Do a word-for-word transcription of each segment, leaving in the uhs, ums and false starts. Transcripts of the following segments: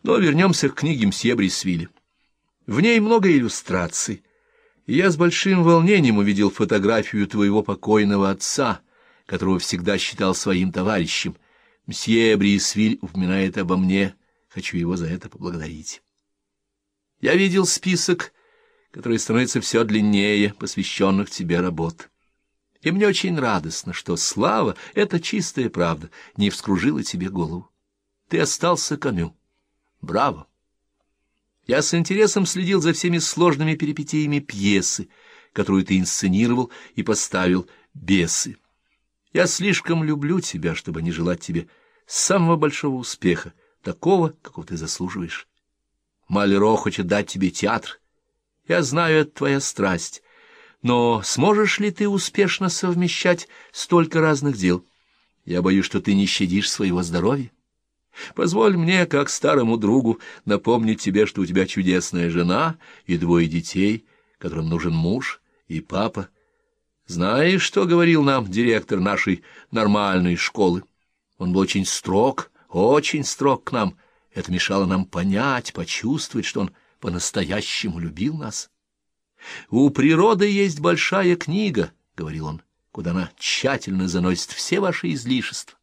Но вернемся к книге мсье Брисвилля. В ней много иллюстраций, и я с большим волнением увидел фотографию твоего покойного отца, которого всегда считал своим товарищем. Мсье Брисвиль упоминает обо мне, хочу его за это поблагодарить. Я видел список, который становится все длиннее, посвященных тебе работ. И мне очень радостно, что слава, это чистая правда, не вскружила тебе голову. Ты остался Камю. Браво! Я с интересом следил за всеми сложными перипетиями пьесы, которую ты инсценировал и поставил, «Бесы». Я слишком люблю тебя, чтобы не желать тебе самого большого успеха, такого, какого ты заслуживаешь. Мальро хочет дать тебе театр. Я знаю, это твоя страсть. Но сможешь ли ты успешно совмещать столько разных дел? Я боюсь, что ты не щадишь своего здоровья. Позволь мне, как старому другу, напомнить тебе, что у тебя чудесная жена и двое детей, которым нужен муж и папа. Знаешь, что говорил нам директор нашей нормальной школы? Он был очень строг, очень строг к нам. Это мешало нам понять, почувствовать, что он по-настоящему любил нас. «У природы есть большая книга», — говорил он, — «куда она тщательно заносит все ваши излишества».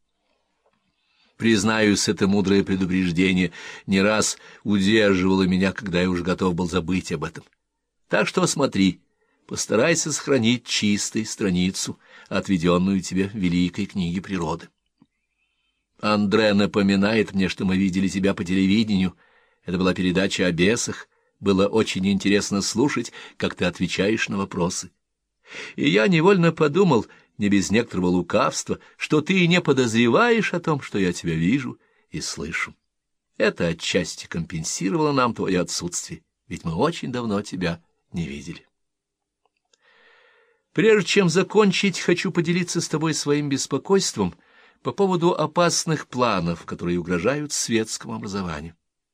Признаюсь, это мудрое предупреждение не раз удерживало меня, когда я уже готов был забыть об этом. Так что смотри, постарайся сохранить чистой страницу, отведенную тебе в великой книге природы. Андре напоминает мне, что мы видели тебя по телевидению. Это была передача о бесах. Было очень интересно слушать, как ты отвечаешь на вопросы. И я невольно подумал, не без некоторого лукавства, что ты и не подозреваешь о том, что я тебя вижу и слышу. Это отчасти компенсировало нам твое отсутствие, ведь мы очень давно тебя не видели. Прежде чем закончить, хочу поделиться с тобой своим беспокойством по поводу опасных планов, которые угрожают светскому образованию.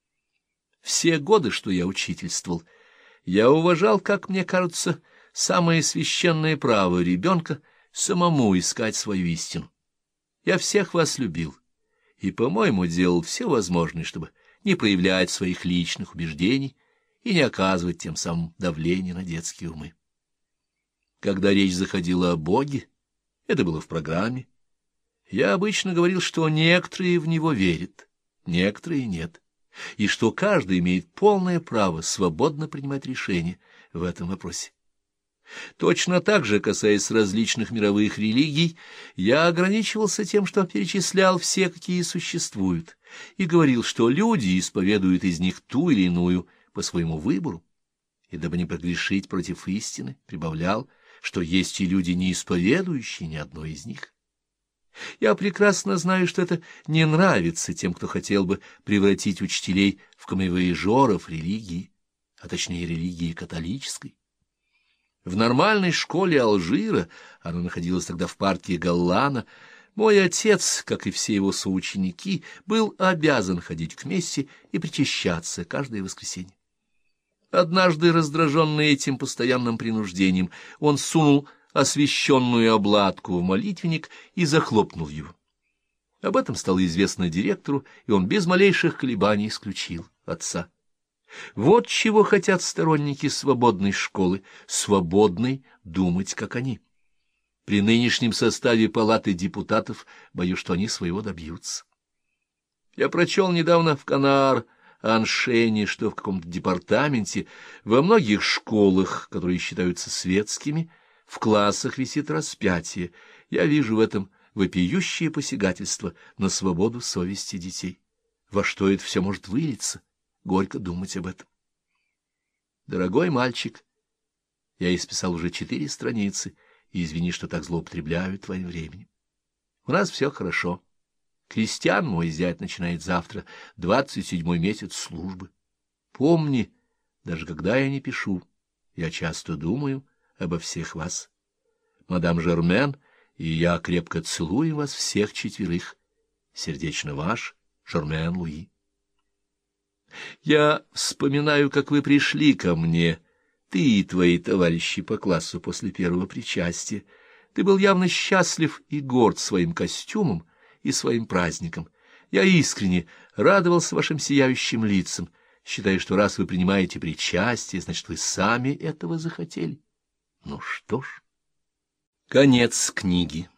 Все годы, что я учительствовал, я уважал, как мне кажется, самое священное право ребенка самому искать свою истину. Я всех вас любил и, по-моему, делал все возможное, чтобы не проявлять своих личных убеждений и не оказывать тем самым давления на детские умы. Когда речь заходила о Боге, это было в программе, я обычно говорил, что некоторые в него верят, некоторые нет, и что каждый имеет полное право свободно принимать решения в этом вопросе. Точно так же, касаясь различных мировых религий, я ограничивался тем, что перечислял все, какие существуют, и говорил, что люди исповедуют из них ту или иную по своему выбору, и дабы не погрешить против истины, прибавлял, что есть и люди, не исповедующие ни одной из них. Я прекрасно знаю, что это не нравится тем, кто хотел бы превратить учителей в камевояжеров религии, а точнее религии католической. В нормальной школе Алжира, она находилась тогда в парке Галлана, мой отец, как и все его соученики, был обязан ходить к мессе и причащаться каждое воскресенье. Однажды, раздраженный этим постоянным принуждением, он сунул освященную обладку в молитвенник и захлопнул его. Об этом стало известно директору, и он без малейших колебаний исключил отца. Вот чего хотят сторонники свободной школы, свободной думать, как они. При нынешнем составе палаты депутатов боюсь, что они своего добьются. Я прочел недавно в Канаар-Аншене, что в каком-то департаменте во многих школах, которые считаются светскими, в классах висит распятие. Я вижу в этом вопиющее посягательство на свободу совести детей. Во что это все может вылиться? Горько думать об этом. Дорогой мальчик, я исписал уже четыре страницы, и извини, что так злоупотребляю твоим временем. У нас все хорошо. Кристиан, мой зять, начинает завтра двадцать седьмой месяц службы. Помни, даже когда я не пишу, я часто думаю обо всех вас. Мадам Жермен и я крепко целуем вас всех четверых. Сердечно ваш, Жермен Луи. Я вспоминаю, как вы пришли ко мне, ты и твои товарищи по классу после первого причастия. Ты был явно счастлив и горд своим костюмом и своим праздником. Я искренне радовался вашим сияющим лицам, считая, что раз вы принимаете причастие, значит, вы сами этого захотели. Ну что ж. Конец книги.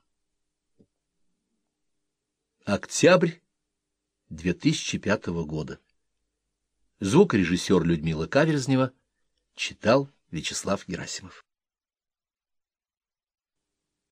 Октябрь две тысячи пятого года. Звукорежиссер Людмила Каверзнева читал Вячеслав Герасимов.